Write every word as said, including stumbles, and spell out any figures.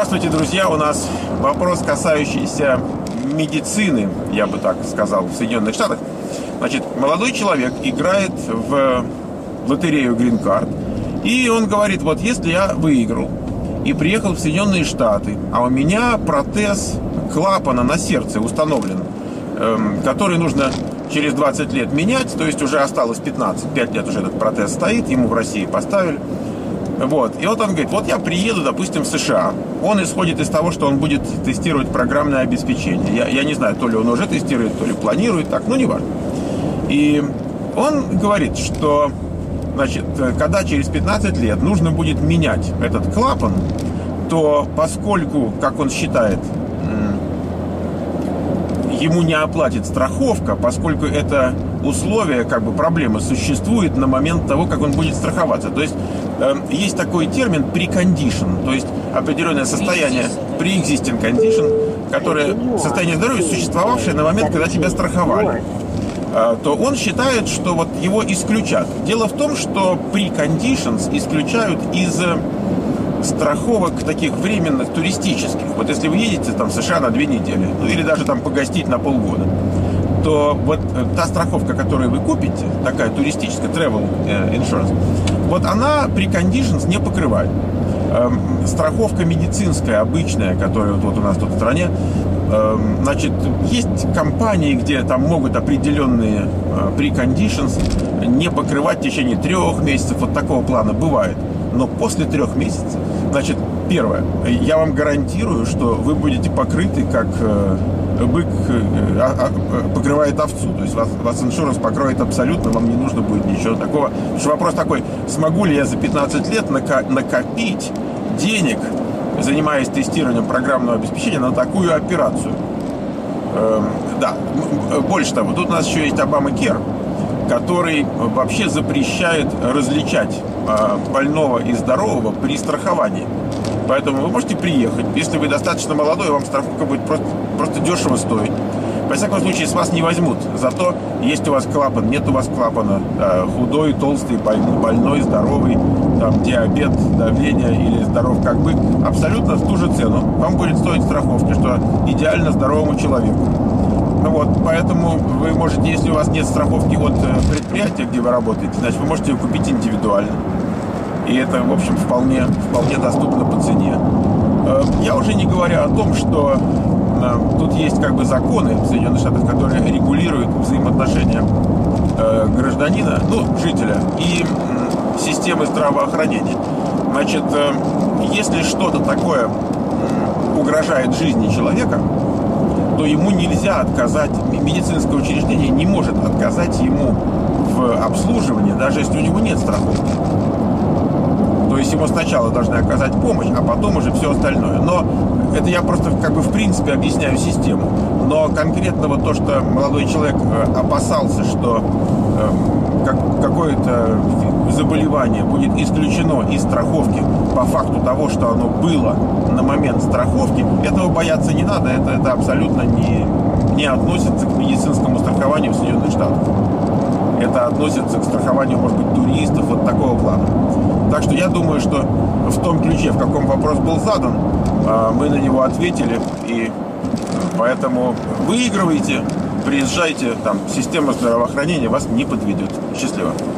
Здравствуйте, друзья! У нас вопрос, касающийся медицины, я бы так сказал, в Соединенных Штатах. Значит, молодой человек играет в лотерею Green Card, и он говорит: вот если я выиграл и приехал в Соединенные Штаты, а у меня протез клапана на сердце установлен, эм, который нужно через двадцать лет менять, то есть уже осталось пятнадцать, пять лет уже этот протез стоит, ему в России поставили. Вот. И вот он говорит: вот я приеду, допустим, в США. Он исходит из того, что он будет тестировать программное обеспечение. Я, я не знаю, то ли он уже тестирует, то ли планирует, так, ну, не важно. И он говорит, что, значит, когда через пятнадцать лет нужно будет менять этот клапан, то поскольку, как он считает, ему не оплатит страховка, поскольку это условие, как бы проблема существует на момент того, как он будет страховаться. То есть э, есть такой термин precondition, то есть определенное состояние pre-existing condition, которое состояние здоровья, существовавшее на момент, когда тебя страховали. Э, то он считает, что вот его исключат. Дело в том, что preconditions исключают из страховок таких временных, туристических. Вот если вы едете там в США на две недели, ну или даже там погостить на полгода, то вот та страховка, которую вы купите, такая туристическая, travel insurance, вот она preconditions не покрывает. Эм, страховка медицинская, обычная, которая вот, вот у нас тут в стране, эм, значит, есть компании, где там могут определенные э, preconditions не покрывать в течение трех месяцев, вот такого плана бывает. Но после трех месяцев, значит, первое, я вам гарантирую, что вы будете покрыты, как э, бык э, а, а, покрывает овцу. То есть вас, вас иншуранс покроет абсолютно, вам не нужно будет ничего такого. Потому что вопрос такой: смогу ли я за пятнадцать лет нако- накопить денег, занимаясь тестированием программного обеспечения, на такую операцию? Эм, да, больше того, тут у нас еще есть Obamacare, который вообще запрещает различать э, больного и здорового при страховании. Поэтому вы можете приехать, если вы достаточно молодой, вам страховка будет просто, просто дешево стоить. Во всяком случае, с вас не возьмут. Зато есть у вас клапан, нет у вас клапана, э, худой, толстый, больной, больной, здоровый, там, диабет, давление или здоров как бы, абсолютно в ту же цену вам будет стоить страховки, что идеально здоровому человеку. Ну вот, поэтому вы можете, если у вас нет страховки от предприятия, где вы работаете, значит, вы можете ее купить индивидуально. И это, в общем, вполне, вполне доступно по цене. Я уже не говорю о том, что тут есть как бы законы в Соединенных Штатах, которые регулируют взаимоотношения гражданина, ну, жителя, и системы здравоохранения. Значит, если что-то такое угрожает жизни человека, то ему нельзя отказать, медицинское учреждение не может отказать ему в обслуживании, даже если у него нет страховки. То есть ему сначала должны оказать помощь, а потом уже все остальное. Но это я просто как бы в принципе объясняю систему. Но конкретно вот то, что молодой человек опасался, что э, как, какое-то заболевание будет исключено из страховки по факту того, что оно было на момент страховки, этого бояться не надо. Это, это абсолютно не, не относится к медицинскому страхованию в Соединенных Штатах. Это относится к страхованию, может быть, туристов, вот такого плана. Так что я думаю, что в том ключе, в каком вопрос был задан, мы на него ответили. И поэтому выигрывайте, приезжайте, там система здравоохранения вас не подведет. Счастливо.